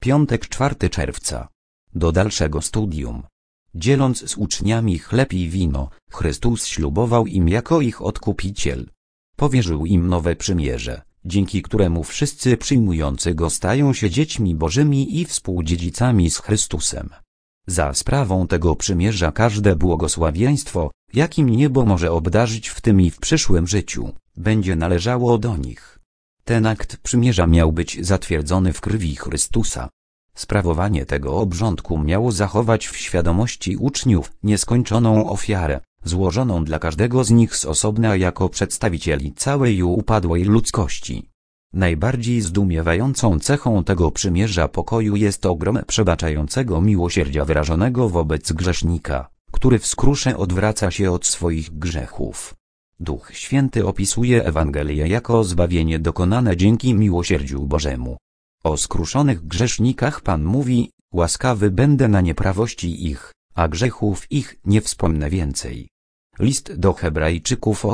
Piątek 4 czerwca. Do dalszego studium. Dzieląc z uczniami chleb i wino, Chrystus ślubował im jako ich Odkupiciel. Powierzył im nowe przymierze, dzięki któremu wszyscy przyjmujący Go stają się dziećmi Bożymi i współdziedzicami z Chrystusem. Za sprawą tego przymierza każde błogosławieństwo, jakim niebo może obdarzyć w tym i w przyszłym życiu, będzie należało do nich. Ten akt przymierza miał być zatwierdzony w krwi Chrystusa. Sprawowanie tego obrządku miało zachować w świadomości uczniów nieskończoną ofiarę, złożoną dla każdego z nich z osobna jako przedstawicieli całej upadłej ludzkości. Najbardziej zdumiewającą cechą tego przymierza pokoju jest ogrom przebaczającego miłosierdzia wyrażonego wobec grzesznika, który w skrusze odwraca się od swoich grzechów. Duch Święty opisuje Ewangelię jako zbawienie dokonane dzięki miłosierdziu Bożemu. O skruszonych grzesznikach Pan mówi: łaskawy będę na nieprawości ich, a grzechów ich nie wspomnę więcej. List do Hebrajczyków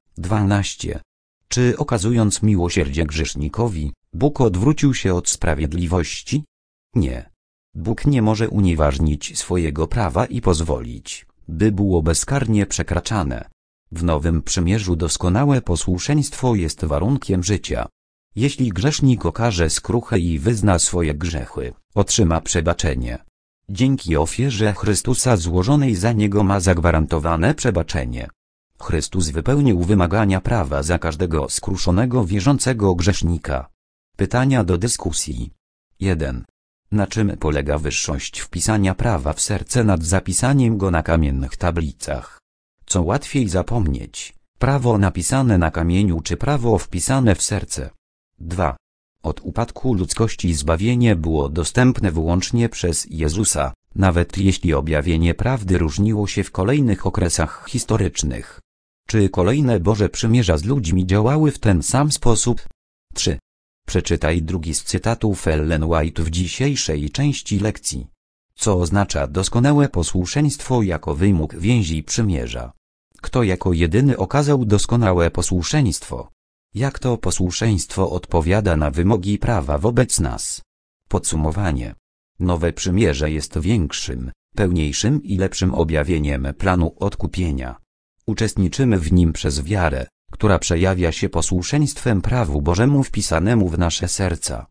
8:12. Czy okazując miłosierdzie grzesznikowi, Bóg odwrócił się od sprawiedliwości? Nie. Bóg nie może unieważnić swojego prawa i pozwolić, by było bezkarnie przekraczane. W Nowym Przymierzu doskonałe posłuszeństwo jest warunkiem życia. Jeśli grzesznik okaże skruchę i wyzna swoje grzechy, otrzyma przebaczenie. Dzięki ofierze Chrystusa złożonej za niego ma zagwarantowane przebaczenie. Chrystus wypełnił wymagania prawa za każdego skruszonego wierzącego grzesznika. Pytania do dyskusji. 1. Na czym polega wyższość wpisania prawa w serce nad zapisaniem go na kamiennych tablicach? Co łatwiej zapomnieć, prawo napisane na kamieniu czy prawo wpisane w serce? 2. Od upadku ludzkości zbawienie było dostępne wyłącznie przez Jezusa, nawet jeśli objawienie prawdy różniło się w kolejnych okresach historycznych. Czy kolejne Boże przymierza z ludźmi działały w ten sam sposób? 3. Przeczytaj drugi z cytatów Ellen White w dzisiejszej części lekcji. Co oznacza doskonałe posłuszeństwo jako wymóg więzi przymierza? Kto jako jedyny okazał doskonałe posłuszeństwo? Jak to posłuszeństwo odpowiada na wymogi prawa wobec nas? Podsumowanie. Nowe przymierze jest większym, pełniejszym i lepszym objawieniem planu odkupienia. Uczestniczymy w nim przez wiarę, która przejawia się posłuszeństwem prawu Bożemu wpisanemu w nasze serca.